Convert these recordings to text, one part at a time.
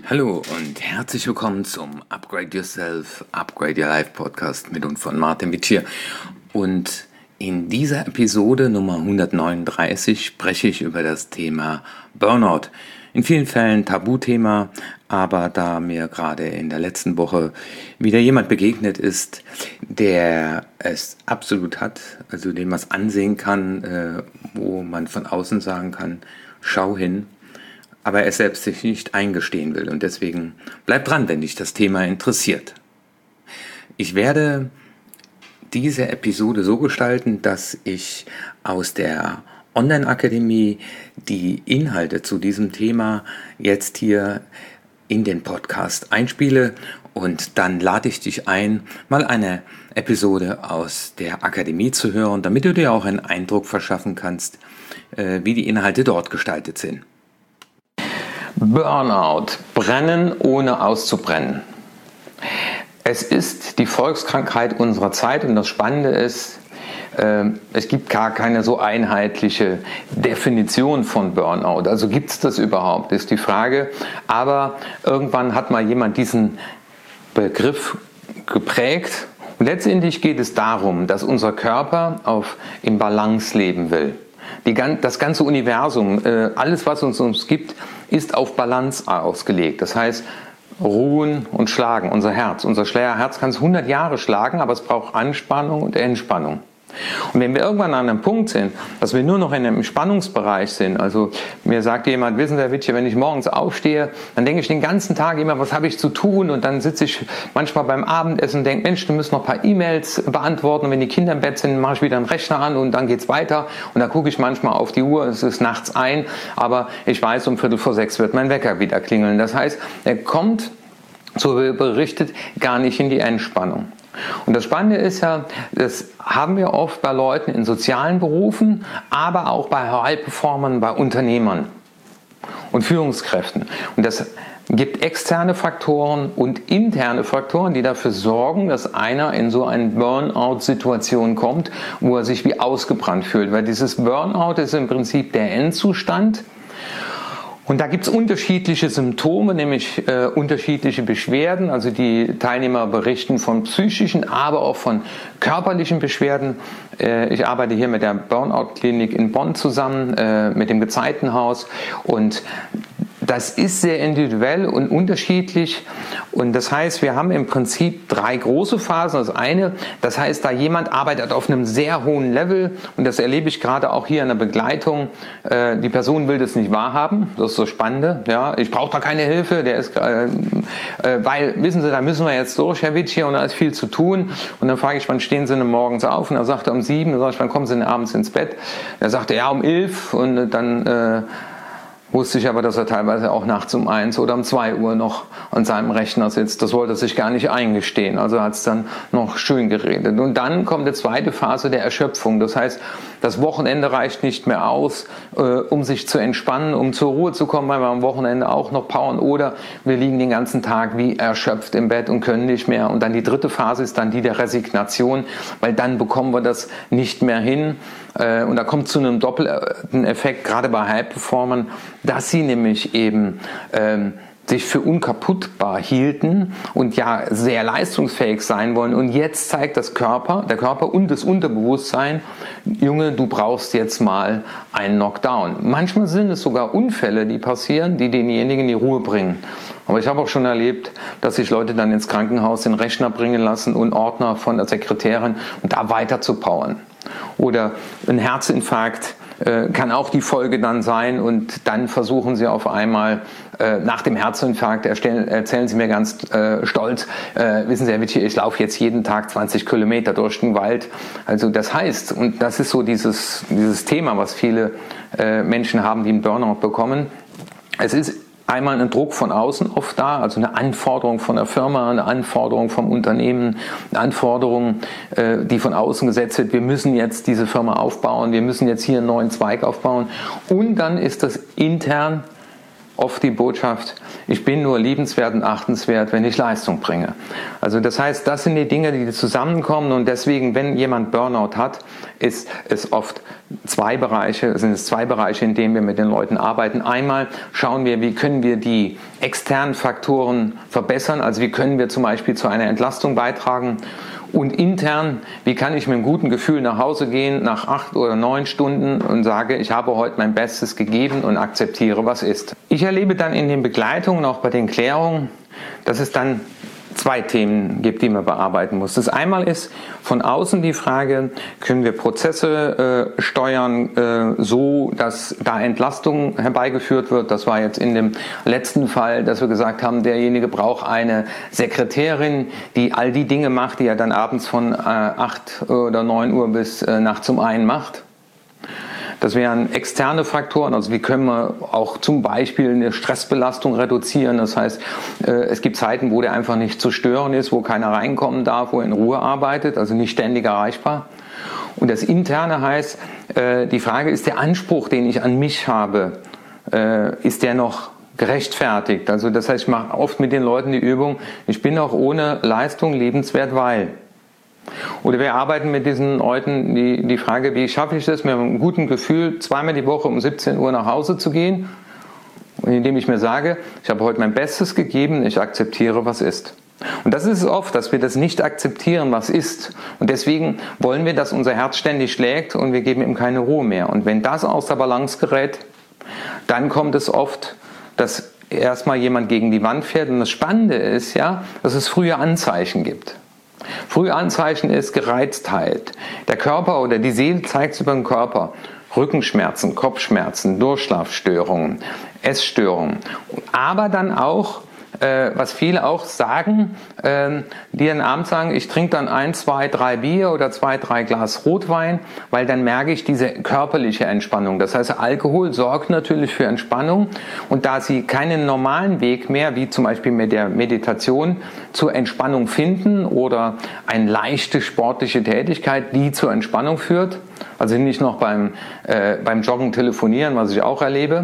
Hallo und herzlich willkommen zum Upgrade Yourself, Upgrade Your Life Podcast mit und von Martin Wittier. Und in dieser Episode Nummer 139 spreche ich über das Thema Burnout. In vielen Fällen Tabuthema, aber da mir gerade in der letzten Woche wieder jemand begegnet ist, der es absolut hat, also dem man es ansehen kann, wo man von außen sagen kann, schau hin, aber er selbst sich nicht eingestehen will. Und deswegen bleib dran, wenn dich das Thema interessiert. Ich werde diese Episode so gestalten, dass ich aus der Online-Akademie die Inhalte zu diesem Thema jetzt hier in den Podcast einspiele und dann lade ich dich ein, mal eine Episode aus der Akademie zu hören, damit du dir auch einen Eindruck verschaffen kannst, wie die Inhalte dort gestaltet sind. Burnout, brennen ohne auszubrennen. Es ist die Volkskrankheit unserer Zeit und das Spannende ist, es gibt gar keine so einheitliche Definition von Burnout. Also gibt es das überhaupt, ist die Frage. Aber irgendwann hat mal jemand diesen Begriff geprägt und letztendlich geht es darum, dass unser Körper im Balance leben will. Das ganze Universum, alles was uns gibt, ist auf Balance ausgelegt. Das heißt, ruhen und schlagen, unser Herz. Unser Herz kann es 100 Jahre schlagen, aber es braucht Anspannung und Entspannung. Und wenn wir irgendwann an einem Punkt sind, dass wir nur noch in einem Spannungsbereich sind, also mir sagt jemand, wissen Sie, Herr Wittier, wenn ich morgens aufstehe, dann denke ich den ganzen Tag immer, was habe ich zu tun? Und dann sitze ich manchmal beim Abendessen und denke, Mensch, du musst noch ein paar E-Mails beantworten. Und wenn die Kinder im Bett sind, mache ich wieder einen Rechner an und dann geht's weiter. Und dann gucke ich manchmal auf die Uhr, es ist nachts aber ich weiß, um 5:45 wird mein Wecker wieder klingeln. Das heißt, er kommt, so wie berichtet, gar nicht in die Entspannung. Und das Spannende ist ja, das haben wir oft bei Leuten in sozialen Berufen, aber auch bei High-Performern, bei Unternehmern und Führungskräften. Und das gibt externe Faktoren und interne Faktoren, die dafür sorgen, dass einer in so eine Burnout-Situation kommt, wo er sich wie ausgebrannt fühlt. Weil dieses Burnout ist im Prinzip der Endzustand. Und da gibt es unterschiedliche Symptome, nämlich unterschiedliche Beschwerden. Also die Teilnehmer berichten von psychischen, aber auch von körperlichen Beschwerden. Ich arbeite hier mit der Burnout-Klinik in Bonn zusammen, mit dem Gezeitenhaus. Und das ist sehr individuell und unterschiedlich. Und das heißt, wir haben im Prinzip 3 große Phasen. Das eine, das heißt, da jemand arbeitet auf einem sehr hohen Level, und das erlebe ich gerade auch hier in der Begleitung, die Person will das nicht wahrhaben. Das ist das Spannende. Ja, ich brauche da keine Hilfe, weil, wissen Sie, da müssen wir jetzt durch, Herr Wittier, und da ist viel zu tun. Und dann frage ich, wann stehen Sie denn morgens auf? Und er sagt um 7, dann sage ich, wann kommen Sie denn abends ins Bett? Er sagte, ja, um 11, und dann wusste ich aber, dass er teilweise auch nachts um 1 oder um 2 Uhr noch an seinem Rechner sitzt. Das wollte er sich gar nicht eingestehen. Also hat es dann noch schön geredet. Und dann kommt die zweite Phase der Erschöpfung. Das heißt, das Wochenende reicht nicht mehr aus, um sich zu entspannen, um zur Ruhe zu kommen, weil wir am Wochenende auch noch powern. Oder wir liegen den ganzen Tag wie erschöpft im Bett und können nicht mehr. Und dann die dritte Phase ist dann die der Resignation, weil dann bekommen wir das nicht mehr hin. Und da kommt zu einem doppelten Effekt, gerade bei High-Performern, dass sie nämlich eben sich für unkaputtbar hielten und ja sehr leistungsfähig sein wollen. Und jetzt zeigt der Körper und das Unterbewusstsein, Junge, du brauchst jetzt mal einen Knockdown. Manchmal sind es sogar Unfälle, die passieren, die denjenigen in die Ruhe bringen. Aber ich habe auch schon erlebt, dass sich Leute dann ins Krankenhaus den Rechner bringen lassen und Ordner von der Sekretärin und da weiter zu powern. Oder ein Herzinfarkt kann auch die Folge dann sein, und dann versuchen sie auf einmal nach dem Herzinfarkt, erzählen sie mir ganz stolz, wissen Sie, Herr Wittier, ich laufe jetzt jeden Tag 20 Kilometer durch den Wald. Also das heißt, und das ist so dieses Thema, was viele Menschen haben, die einen Burnout bekommen, es ist einmal ein Druck von außen oft da, also eine Anforderung von der Firma, eine Anforderung vom Unternehmen, eine Anforderung, die von außen gesetzt wird. Wir müssen jetzt diese Firma aufbauen, wir müssen jetzt hier einen neuen Zweig aufbauen. Und dann ist das intern oft die Botschaft, ich bin nur liebenswert und achtenswert, wenn ich Leistung bringe. Also das heißt, das sind die Dinge, die zusammenkommen, und deswegen, wenn jemand Burnout hat, sind es zwei Bereiche, in denen wir mit den Leuten arbeiten. Einmal schauen wir, wie können wir die externen Faktoren verbessern, also wie können wir zum Beispiel zu einer Entlastung beitragen. Und intern, wie kann ich mit einem guten Gefühl nach Hause gehen, nach 8 oder 9 Stunden, und sage, ich habe heute mein Bestes gegeben und akzeptiere, was ist. Ich erlebe dann in den Begleitungen, auch bei den Klärungen, dass es dann 2 Themen gibt, die man bearbeiten muss. Das einmal ist von außen die Frage, können wir Prozesse steuern, so dass da Entlastung herbeigeführt wird. Das war jetzt in dem letzten Fall, dass wir gesagt haben, derjenige braucht eine Sekretärin, die all die Dinge macht, die er dann abends von 8 oder 9 Uhr bis nachts um 1 macht. Das wären externe Faktoren, also wie können wir auch zum Beispiel eine Stressbelastung reduzieren. Das heißt, es gibt Zeiten, wo der einfach nicht zu stören ist, wo keiner reinkommen darf, wo er in Ruhe arbeitet, also nicht ständig erreichbar. Und das Interne heißt, die Frage ist, der Anspruch, den ich an mich habe, ist der noch gerechtfertigt? Also das heißt, ich mache oft mit den Leuten die Übung, ich bin auch ohne Leistung liebenswert, weil... Oder wir arbeiten mit diesen Leuten die Frage, wie schaffe ich das, mit einem guten Gefühl 2-mal die Woche um 17 Uhr nach Hause zu gehen, und indem ich mir sage, ich habe heute mein Bestes gegeben, ich akzeptiere, was ist. Und das ist es oft, dass wir das nicht akzeptieren, was ist. Und deswegen wollen wir, dass unser Herz ständig schlägt und wir geben ihm keine Ruhe mehr. Und wenn das aus der Balance gerät, dann kommt es oft, dass erstmal jemand gegen die Wand fährt. Und das Spannende ist ja, dass es frühe Anzeichen gibt. Frühe Anzeichen ist Gereiztheit. Der Körper oder die Seele zeigt es über den Körper. Rückenschmerzen, Kopfschmerzen, Durchschlafstörungen, Essstörungen. Aber dann auch, was viele auch sagen, die dann abends sagen, ich trinke dann 1, 2, 3 Bier oder 2, 3 Glas Rotwein, weil dann merke ich diese körperliche Entspannung. Das heißt, Alkohol sorgt natürlich für Entspannung, und da sie keinen normalen Weg mehr, wie zum Beispiel mit der Meditation, zur Entspannung finden oder eine leichte sportliche Tätigkeit, die zur Entspannung führt, also nicht noch beim Joggen telefonieren, was ich auch erlebe,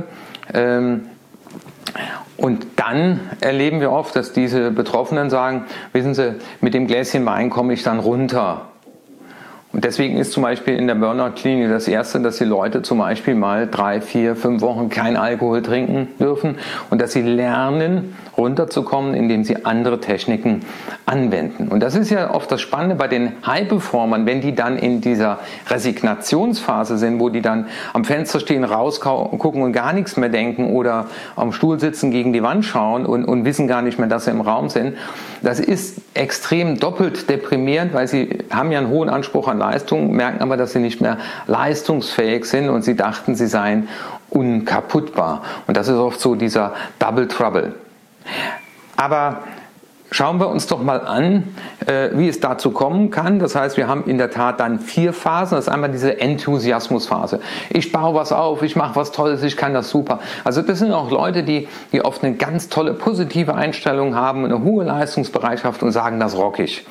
und dann erleben wir oft, dass diese Betroffenen sagen, wissen Sie, mit dem Gläschen Wein komme ich dann runter. Und deswegen ist zum Beispiel in der Burnout-Klinik das Erste, dass die Leute zum Beispiel mal 3, 4, 5 Wochen kein Alkohol trinken dürfen und dass sie lernen, runterzukommen, indem sie andere Techniken anwenden. Und das ist ja oft das Spannende bei den High-Performern, wenn die dann in dieser Resignationsphase sind, wo die dann am Fenster stehen, rausgucken und gar nichts mehr denken oder am Stuhl sitzen, gegen die Wand schauen und wissen gar nicht mehr, dass sie im Raum sind. Das ist extrem doppelt deprimierend, weil sie haben ja einen hohen Anspruch an Leistung, merken aber, dass sie nicht mehr leistungsfähig sind und sie dachten, sie seien unkaputtbar. Und das ist oft so dieser Double Trouble. Aber schauen wir uns doch mal an, wie es dazu kommen kann. Das heißt, wir haben in der Tat dann 4 Phasen. Das ist einmal diese Enthusiasmusphase. Ich baue was auf, ich mache was Tolles, ich kann das super. Also das sind auch Leute, die oft eine ganz tolle positive Einstellung haben, eine hohe Leistungsbereitschaft und sagen, das rock ich.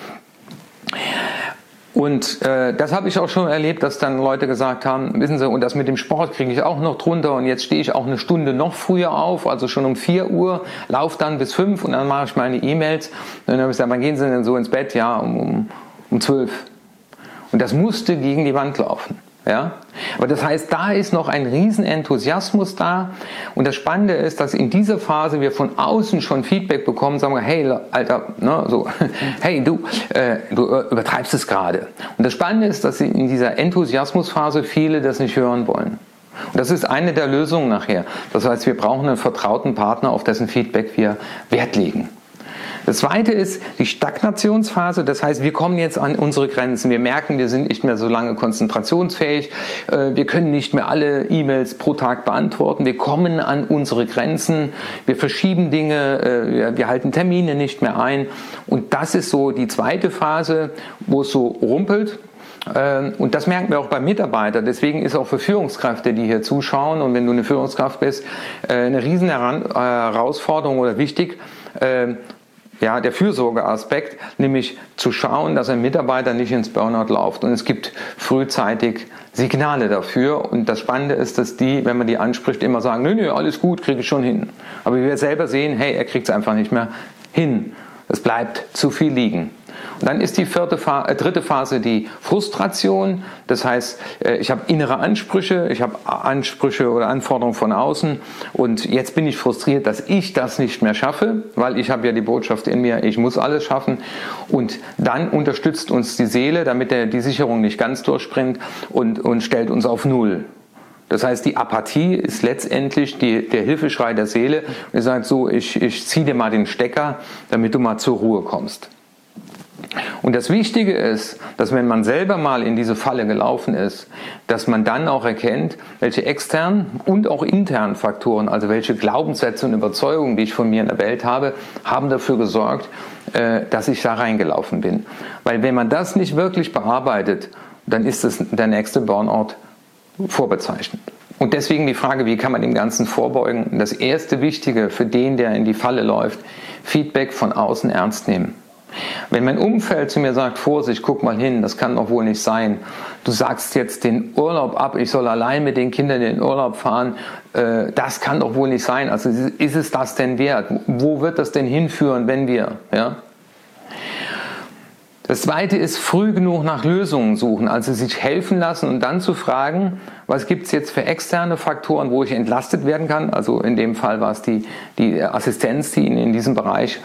Und das habe ich auch schon erlebt, dass dann Leute gesagt haben, wissen Sie, und das mit dem Sport kriege ich auch noch drunter, und jetzt stehe ich auch eine Stunde noch früher auf, also schon um 4 Uhr, laufe dann bis 5 und dann mache ich meine E-Mails. Und dann habe ich gesagt, wann gehen Sie denn so ins Bett? Ja, um 12. Und das musste gegen die Wand laufen. Ja? Aber das heißt, da ist noch ein riesen Enthusiasmus da, und das Spannende ist, dass in dieser Phase wir von außen schon Feedback bekommen, sagen wir, hey Alter, ne, so, hey du übertreibst es gerade. Und das Spannende ist, dass in dieser Enthusiasmusphase viele das nicht hören wollen. Und das ist eine der Lösungen nachher. Das heißt, wir brauchen einen vertrauten Partner, auf dessen Feedback wir Wert legen. Das zweite ist die Stagnationsphase, das heißt, wir kommen jetzt an unsere Grenzen. Wir merken, wir sind nicht mehr so lange konzentrationsfähig, wir können nicht mehr alle E-Mails pro Tag beantworten, wir kommen an unsere Grenzen, wir verschieben Dinge, wir halten Termine nicht mehr ein. Und das ist so die zweite Phase, wo es so rumpelt. Und das merken wir auch beim Mitarbeiter. Deswegen ist auch für Führungskräfte, die hier zuschauen, und wenn du eine Führungskraft bist, eine riesen Herausforderung oder wichtig, ja, der Fürsorgeaspekt, nämlich zu schauen, dass ein Mitarbeiter nicht ins Burnout läuft. Und es gibt frühzeitig Signale dafür. Und das Spannende ist, dass die, wenn man die anspricht, immer sagen, nö, alles gut, kriege ich schon hin. Aber wir selber sehen, hey, er kriegt es einfach nicht mehr hin. Es bleibt zu viel liegen. Und dann ist die dritte Phase die Frustration. Das heißt, ich habe innere Ansprüche, ich habe Ansprüche oder Anforderungen von außen und jetzt bin ich frustriert, dass ich das nicht mehr schaffe, weil ich habe ja die Botschaft in mir, ich muss alles schaffen. Und dann unterstützt uns die Seele, damit die Sicherung nicht ganz durchspringt und stellt uns auf Null. Das heißt, die Apathie ist letztendlich der Hilfeschrei der Seele. Und er sagt so, ich ziehe dir mal den Stecker, damit du mal zur Ruhe kommst. Und das Wichtige ist, dass wenn man selber mal in diese Falle gelaufen ist, dass man dann auch erkennt, welche externen und auch internen Faktoren, also welche Glaubenssätze und Überzeugungen, die ich von mir in der Welt habe, haben dafür gesorgt, dass ich da reingelaufen bin. Weil wenn man das nicht wirklich bearbeitet, dann ist es der nächste Burnout vorbezeichnet. Und deswegen die Frage, wie kann man dem Ganzen vorbeugen? Das erste Wichtige für den, der in die Falle läuft, Feedback von außen ernst nehmen. Wenn mein Umfeld zu mir sagt, Vorsicht, guck mal hin, das kann doch wohl nicht sein. Du sagst jetzt den Urlaub ab, ich soll allein mit den Kindern in den Urlaub fahren. Das kann doch wohl nicht sein. Also ist es das denn wert? Wo wird das denn hinführen, wenn wir? Ja? Das Zweite ist, früh genug nach Lösungen suchen, also sich helfen lassen und dann zu fragen, was gibt es jetzt für externe Faktoren, wo ich entlastet werden kann. Also in dem Fall war es die Assistenz, die ihn in diesem Bereich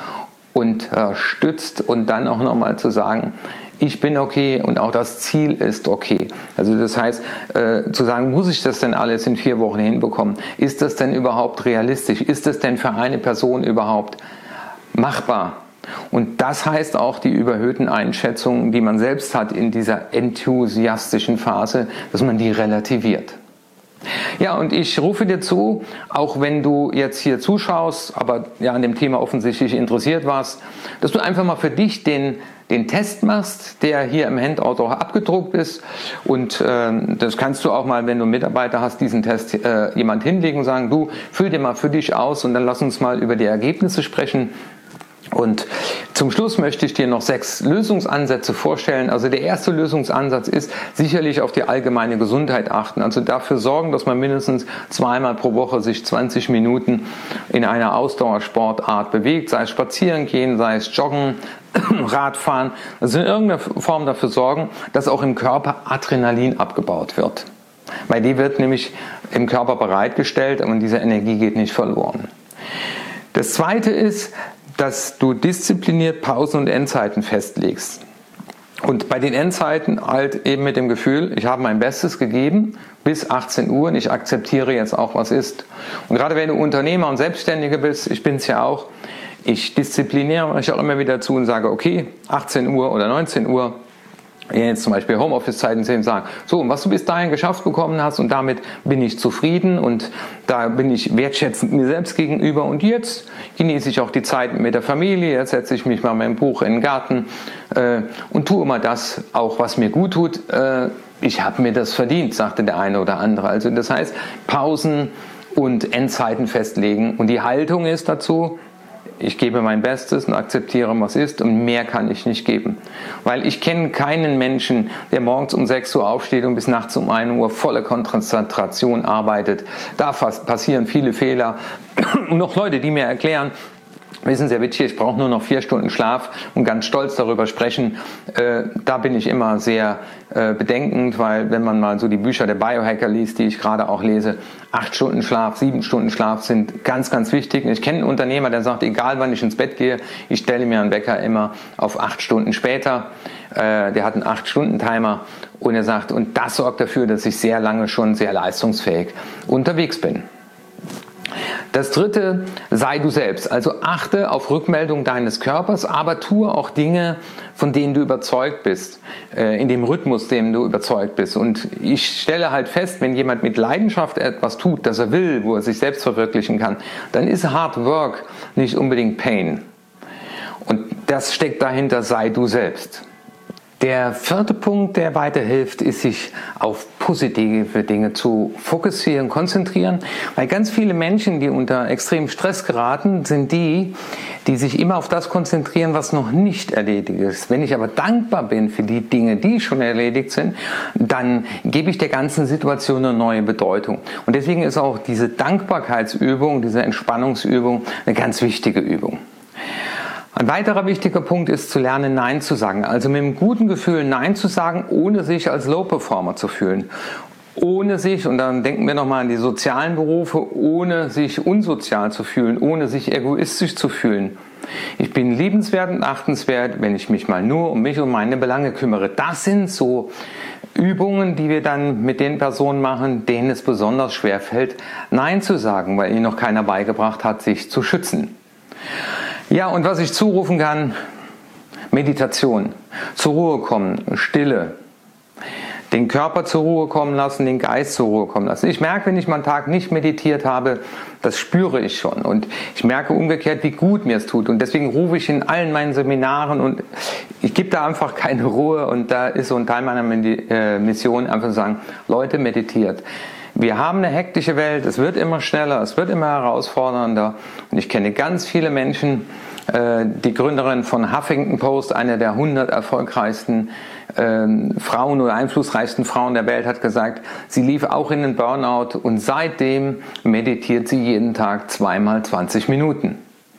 unterstützt und dann auch nochmal zu sagen, ich bin okay und auch das Ziel ist okay. Also das heißt, zu sagen, muss ich das denn alles in 4 Wochen hinbekommen? Ist das denn überhaupt realistisch? Ist das denn für eine Person überhaupt machbar? Und das heißt auch die überhöhten Einschätzungen, die man selbst hat in dieser enthusiastischen Phase, dass man die relativiert. Ja, und ich rufe dir zu, auch wenn du jetzt hier zuschaust, aber ja an dem Thema offensichtlich interessiert warst, dass du einfach mal für dich den Test machst, der hier im Handout auch abgedruckt ist. Und das kannst du auch mal, wenn du Mitarbeiter hast, diesen Test jemand hinlegen und sagen, du, füll dir mal für dich aus und dann lass uns mal über die Ergebnisse sprechen. Und zum Schluss möchte ich dir noch 6 Lösungsansätze vorstellen. Also der erste Lösungsansatz ist sicherlich auf die allgemeine Gesundheit achten. Also dafür sorgen, dass man mindestens 2-mal pro Woche sich 20 Minuten in einer Ausdauersportart bewegt, sei es spazieren gehen, sei es joggen, Radfahren. Also in irgendeiner Form dafür sorgen, dass auch im Körper Adrenalin abgebaut wird. Weil die wird nämlich im Körper bereitgestellt und diese Energie geht nicht verloren. Das zweite ist, dass du diszipliniert Pausen und Endzeiten festlegst. Und bei den Endzeiten halt eben mit dem Gefühl, ich habe mein Bestes gegeben bis 18 Uhr und ich akzeptiere jetzt auch, was ist. Und gerade wenn du Unternehmer und Selbstständiger bist, ich bin es ja auch, ich diszipliniere mich auch immer wieder zu und sage, okay, 18 Uhr oder 19 Uhr, jetzt zum Beispiel Homeoffice-Zeiten sehen, sagen, so, und was du bis dahin geschafft bekommen hast und damit bin ich zufrieden und da bin ich wertschätzend mir selbst gegenüber und jetzt genieße ich auch die Zeit mit der Familie, jetzt setze ich mich mal mit dem Buch in den Garten und tue mal das auch, was mir gut tut. Ich habe mir das verdient, sagte der eine oder andere. Also das heißt, Pausen und Endzeiten festlegen und die Haltung ist dazu, ich gebe mein Bestes und akzeptiere, was ist und mehr kann ich nicht geben. Weil ich kenne keinen Menschen, der morgens um 6 Uhr aufsteht und bis nachts um 1 Uhr volle Konzentration arbeitet. Da passieren viele Fehler. Und noch Leute, die mir erklären, wissen Sie, ich brauche nur noch 4 Stunden Schlaf und ganz stolz darüber sprechen. Da bin ich immer sehr bedenkend, weil wenn man mal so die Bücher der Biohacker liest, die ich gerade auch lese, 8 Stunden Schlaf, 7 Stunden Schlaf sind ganz, ganz wichtig. Ich kenne einen Unternehmer, der sagt, egal wann ich ins Bett gehe, ich stelle mir einen Wecker immer auf 8 Stunden später. Der hat einen 8-Stunden-Timer und er sagt, und das sorgt dafür, dass ich sehr lange schon sehr leistungsfähig unterwegs bin. Das dritte, sei du selbst. Also achte auf Rückmeldung deines Körpers, aber tue auch Dinge, von denen du überzeugt bist, in dem Rhythmus, dem du überzeugt bist. Und ich stelle halt fest, wenn jemand mit Leidenschaft etwas tut, das er will, wo er sich selbst verwirklichen kann, dann ist Hard Work nicht unbedingt Pain. Und das steckt dahinter, sei du selbst. Der vierte Punkt, der weiterhilft, ist, sich auf positive Dinge zu fokussieren, konzentrieren. Weil ganz viele Menschen, die unter extremen Stress geraten, sind die sich immer auf das konzentrieren, was noch nicht erledigt ist. Wenn ich aber dankbar bin für die Dinge, die schon erledigt sind, dann gebe ich der ganzen Situation eine neue Bedeutung. Und deswegen ist auch diese Dankbarkeitsübung, diese Entspannungsübung eine ganz wichtige Übung. Ein weiterer wichtiger Punkt ist zu lernen, Nein zu sagen. Also mit einem guten Gefühl Nein zu sagen, ohne sich als Low-Performer zu fühlen. Ohne sich, und dann denken wir nochmal an die sozialen Berufe, ohne sich unsozial zu fühlen, ohne sich egoistisch zu fühlen. Ich bin liebenswert und achtenswert, wenn ich mich mal nur um mich und meine Belange kümmere. Das sind so Übungen, die wir dann mit den Personen machen, denen es besonders schwer fällt, Nein zu sagen, weil ihnen noch keiner beigebracht hat, sich zu schützen. Ja, und was ich zurufen kann, Meditation, zur Ruhe kommen, Stille, den Körper zur Ruhe kommen lassen, den Geist zur Ruhe kommen lassen. Ich merke, wenn ich mal einen Tag nicht meditiert habe, das spüre ich schon. Und ich merke umgekehrt, wie gut mir es tut. Und deswegen rufe ich in allen meinen Seminaren und ich gebe da einfach keine Ruhe. Und da ist so ein Teil meiner Mission, einfach zu sagen, Leute, meditiert. Wir haben eine hektische Welt, es wird immer schneller, es wird immer herausfordernder. Und ich kenne ganz viele Menschen, die Gründerin von Huffington Post, eine der 100 erfolgreichsten Frauen oder einflussreichsten Frauen der Welt, hat gesagt, sie lief auch in den Burnout und seitdem meditiert sie jeden Tag 2x 20 Minuten.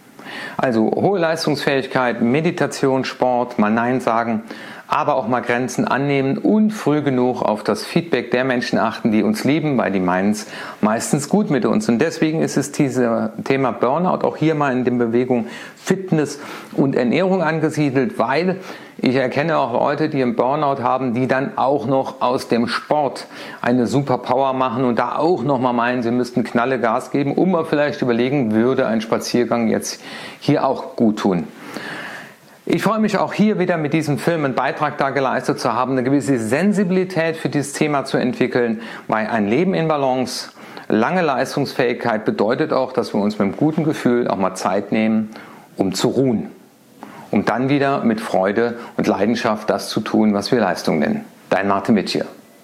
Also hohe Leistungsfähigkeit, Meditation, Sport, mal Nein sagen, aber auch mal Grenzen annehmen und früh genug auf das Feedback der Menschen achten, die uns lieben, weil die meinen es meistens gut mit uns. Und deswegen ist es dieses Thema Burnout auch hier mal in der Bewegung Fitness und Ernährung angesiedelt, weil ich erkenne auch Leute, die einen Burnout haben, die dann auch noch aus dem Sport eine Superpower machen und da auch noch mal meinen, sie müssten Knalle Gas geben, um mal vielleicht überlegen, würde ein Spaziergang jetzt hier auch gut tun. Ich freue mich auch hier wieder mit diesem Film einen Beitrag da geleistet zu haben, eine gewisse Sensibilität für dieses Thema zu entwickeln, weil ein Leben in Balance, lange Leistungsfähigkeit bedeutet auch, dass wir uns mit einem guten Gefühl auch mal Zeit nehmen, um zu ruhen, um dann wieder mit Freude und Leidenschaft das zu tun, was wir Leistung nennen. Dein Martin Witschier.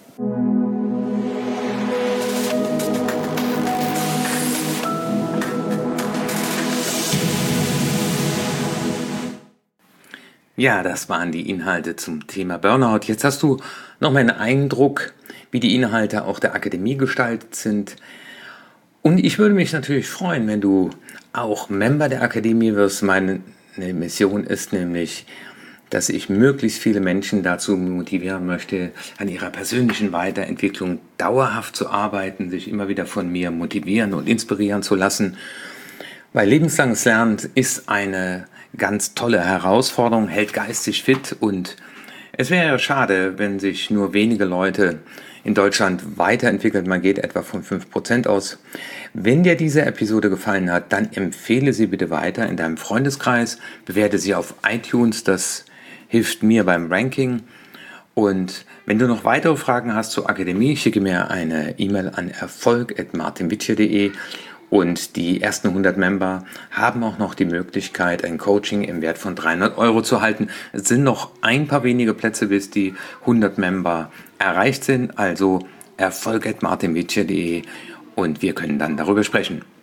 Ja, das waren die Inhalte zum Thema Burnout. Jetzt hast du noch mal einen Eindruck, wie die Inhalte auch der Akademie gestaltet sind. Und ich würde mich natürlich freuen, wenn du auch Member der Akademie wirst. Meine Mission ist nämlich, dass ich möglichst viele Menschen dazu motivieren möchte, an ihrer persönlichen Weiterentwicklung dauerhaft zu arbeiten, sich immer wieder von mir motivieren und inspirieren zu lassen. Weil lebenslanges Lernen ist eine ganz tolle Herausforderung, hält geistig fit und es wäre ja schade, wenn sich nur wenige Leute in Deutschland weiterentwickeln. Man geht etwa von 5% aus. Wenn dir diese Episode gefallen hat, dann empfehle sie bitte weiter in deinem Freundeskreis, bewerte sie auf iTunes, das hilft mir beim Ranking. Und wenn du noch weitere Fragen hast zur Akademie, schicke mir eine E-Mail an erfolg@martinwitschier.de. Und die ersten 100 Member haben auch noch die Möglichkeit, ein Coaching im Wert von 300 € zu halten. Es sind noch ein paar wenige Plätze, bis die 100 Member erreicht sind. Also erfolg@martinwitschier.de und wir können dann darüber sprechen.